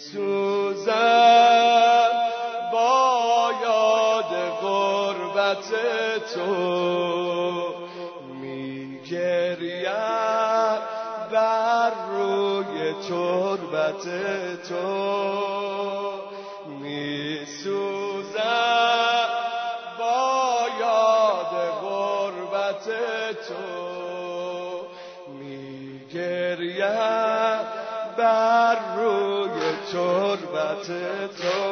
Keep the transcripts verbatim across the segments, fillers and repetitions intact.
سوزم با یاد غربت تو، میگریم بر روی تربت تو، میسوزم با یاد غربت تو، میگریم بر روی تربت تو.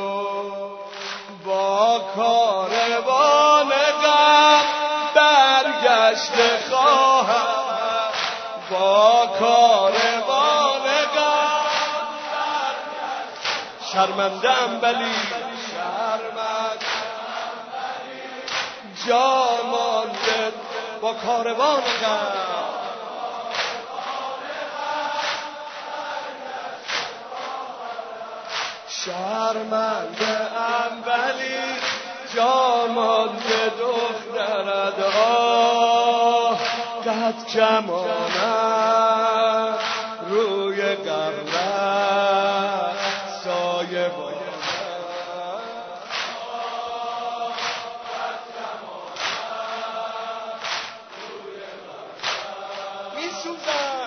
با کاروان غم برگشته خواهم، با کاروان غم شرمندم ولی شرمندم ولی جا مانده. با کاروان غم شرمنده ام ولی جا مانده دخترت. آه قد کمانم روی قبرت سایه باید. میسوزم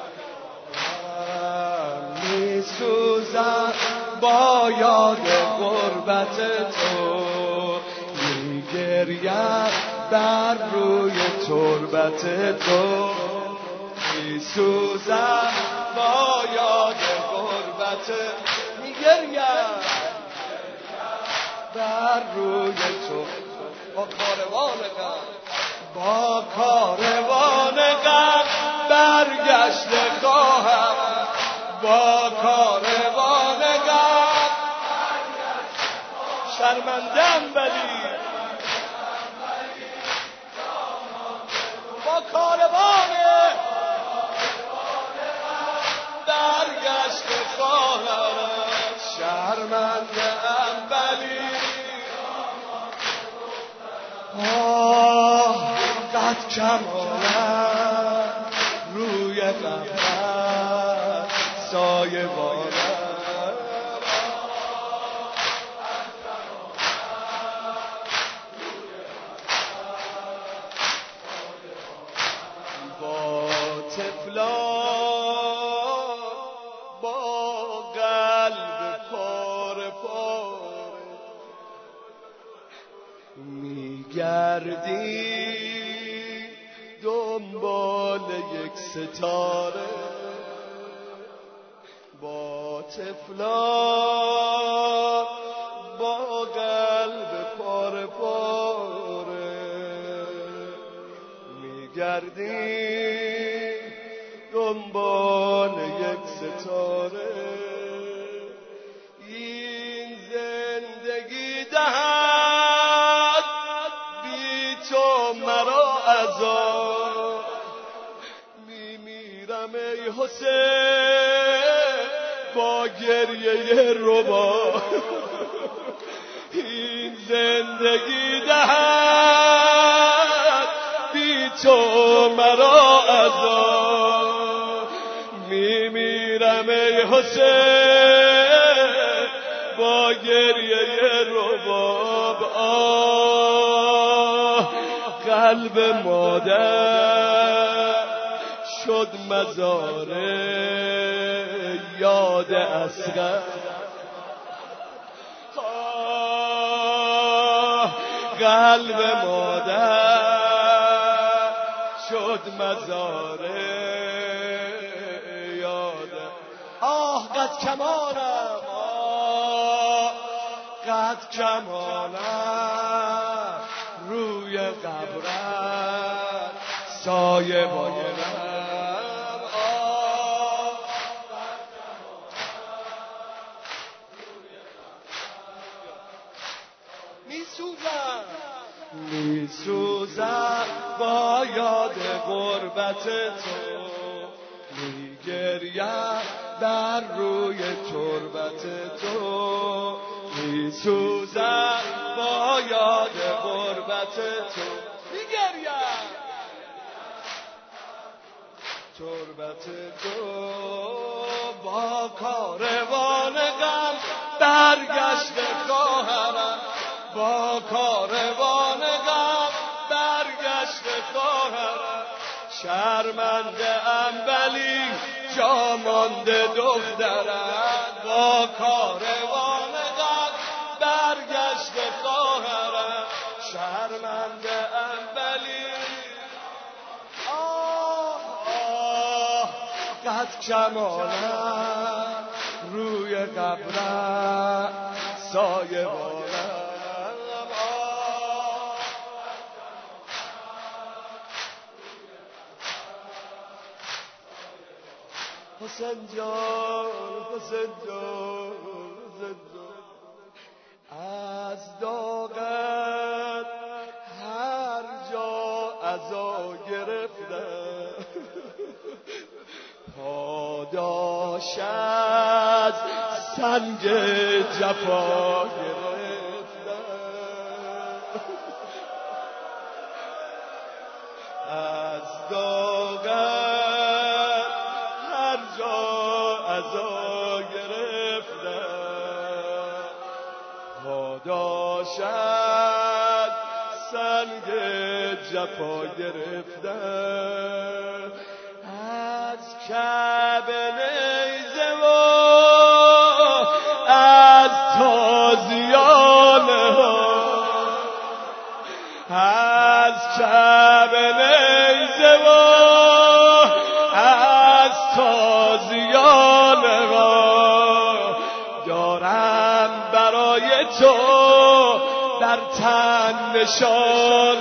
میسوزم با یاد غربت تو، میگریم بر روی تربت تو، میسوزم با یاد غربت، میگریم بر روی تو. با کاروان غم با کاروان غم برگشته خواهم، با کاروان غم شرمندم ولی با کاروان برگشته خواهم، شرمندم ولی آه قد کمانم روی قبرت سایه بارم. با طفلان با قلب پاره پاره میگردی دنبال یک ستاره، با طفلان با قلب پاره پاره میگردی دنبال یک ستاره. این زندگی دهد بی تو مرا عذاب، میمیرم ای حسین با گریه ربا. این زندگی دهد بی تو مرا عذاب، میمیرم ای حسین با گریه رباب. آه قلب مادر شد مزار یاد اصغر، قلب مادر شد مزار یاد. آه قد کمانم، آه قد کمانم روی قبرت سایه باگرم. میسوزم میسوزم با یاد غربت تو، میگریم بر روی تربت تو، میسوزم با یاد غربت تو، میگریم تربت تو. با کاروان برگشته خواهرم با کاروان غم برگشته خواهرم شرمنده ام ولی جا مانده دخترم با کاروان غم برگشته خواهرم شرمنده ام ولی آه آه قد کمانم روی قبرم سایه بارم حسین جان حسین جان حسین جان از داغت هر جا عزا گرفتم پاداش از سنگ جفا گرفتم از داغت هر جا عزا گرفتم پاداش از سنگ جفا گرفتم از کعبه نیزه و از تازیانه ها از کعبه نیزه و از تازیانه ها دارم برای تو در تن نشان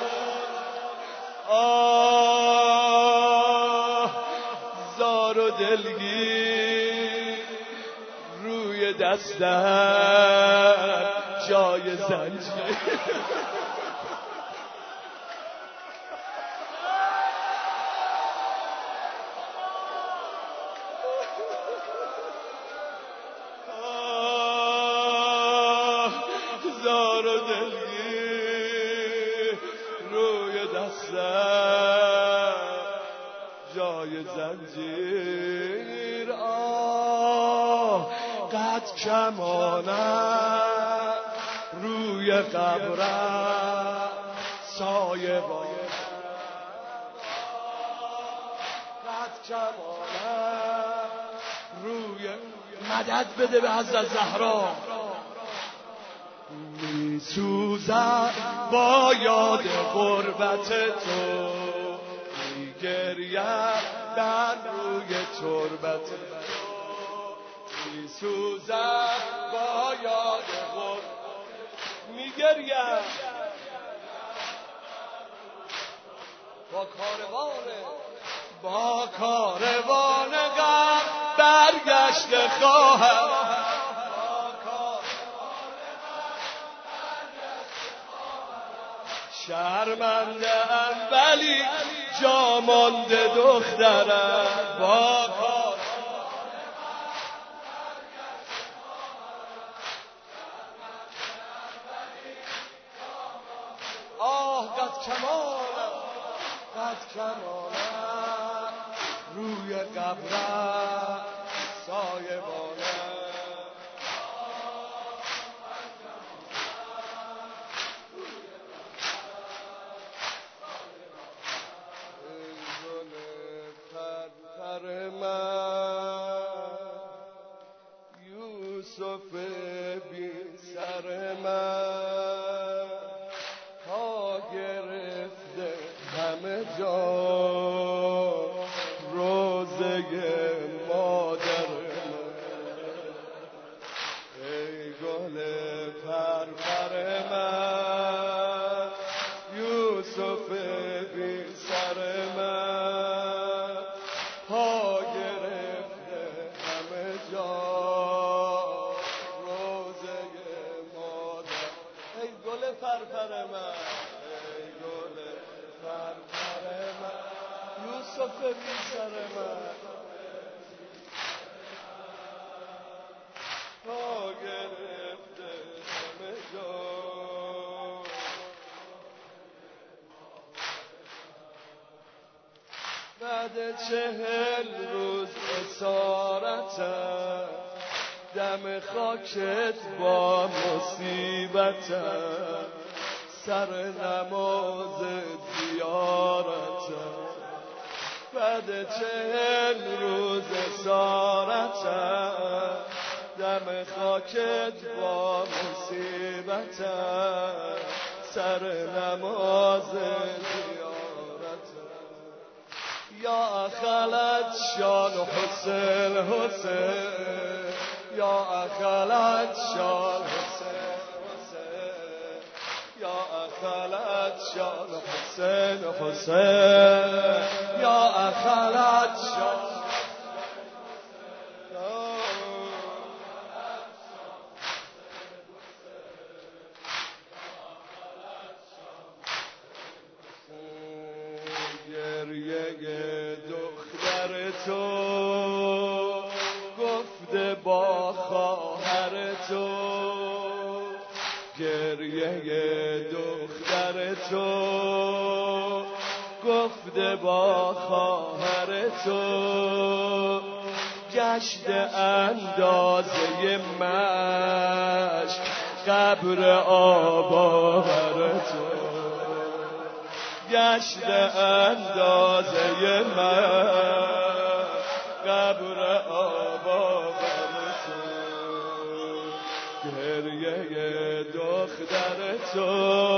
زار و دلگیر روی دستم جای زنجیر زار و دلگیر روی دستم جای زنجیر آه قد کمانم روی قبرم سایه بارم قد کمانم روی مدد بده به حضرت زهرا می سوزم با یاد غربت تو می گریم در روی تربت تو می سوزم با یاد غربت می گریم با کاروانه با کاروان غم برگشته خواهم شرمنده ام ولی جا مانده دخترم با کار آه قد کمانم قد کمانم روی قبرم سایه بانم یوسف بی سر من ها گرفته همه جا روزه مادر من ای گل پرپر من یوسف بی سر من ها گرفته همه جا پرپر من ای گل پرپر من یوسف بی سر من تا گرفته همه جا بعد چهل روز اسارتم دم خاکت با مصیبتم، سر نماز زیارتم، بعد چهل روز اسارتم، دم خاکت با مصیبتم، سر نماز زیارتم. یا خلت شان حسین حسین، یا خلت شان حسین حسین، یا خلت شان حسین حسین، یا خلت شان تو گفته با خواهر تو، گریه دختر تو گفته با خواهر تو، گشت اندازه مشک قبر آباور تو، گشت اندازه مشک قبر آباور تو، گریه دختر تو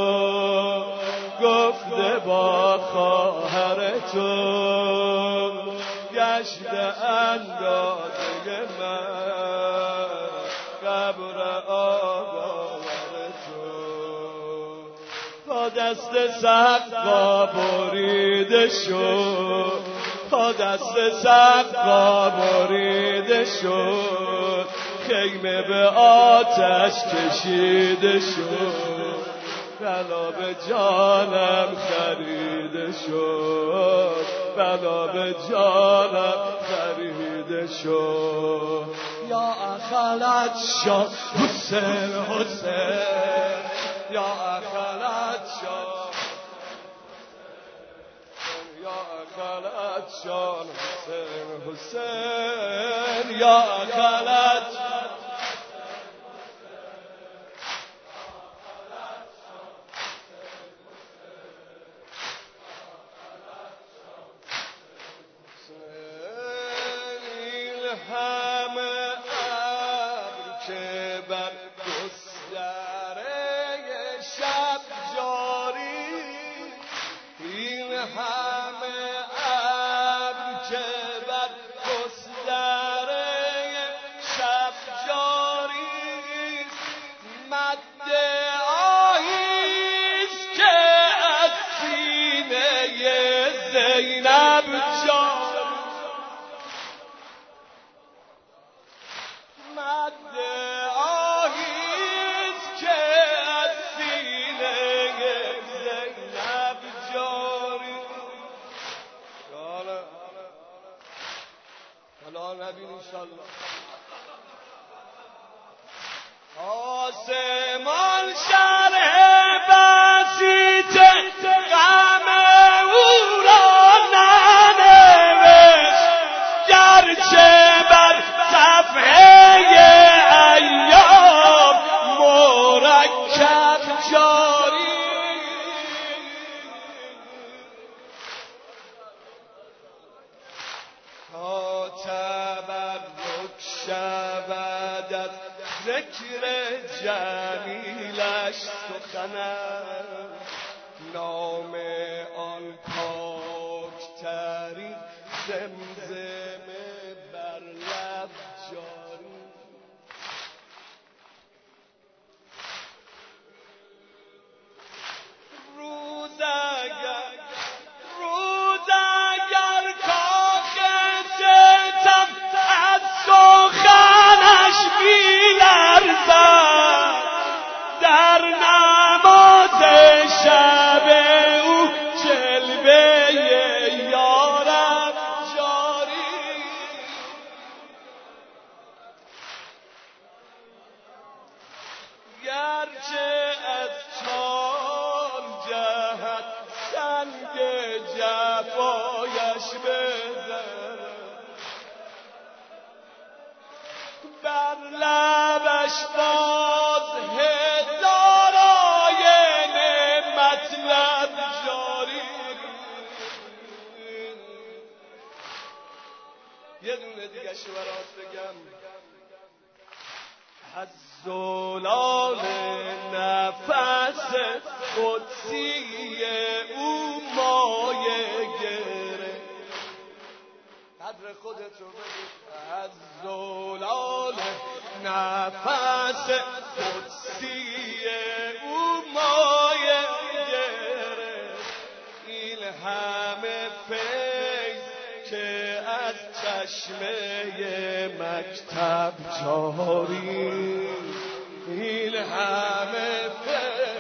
گفته با خواهر تو، گشت اندازه من قبر آباور تو، پا دست سقا بریده شد، پا دست سقا بریده شد، خیمه به آتش کشیده شد، بلا به جانم خریده شد، بلا به جانم خریده شد. یا خلت شان حسین حسین، یا خلت شان، یا خلت شان حسین حسین، یا خلت این همه ابر که بر گستره شب جاری، این همه ابر که بر گستره شب جاری، مد آییست که از سینه زینب جاری، مد آییست که از سینه زینب جاری. حالا نبین انشالله آسمان شرح بسیط غم او را ننوشت، گرچه بر صفحه ایام مرکب جاری، تا تبرک شود از ذکر جمیلش سخنم، نام آن پاکترین زمزمه بر لب جاری. روز اگر روز اگر کاخ ستم از سخنش می‌لرزد، در نماز شب او جلوه یارب جاری، گرچه از چار جهت سنگ جفایش بزند، بر لبش باز هزار آینه مطلب جاری. یه دونه دیگه شو برات بگم. از زلال نفس قدسی او مایه گره. قدر خودتو بگید. از زلال نفس قدسی او مایه گره. این همه فیض که از چشمه مکتب جاری. این همه فیض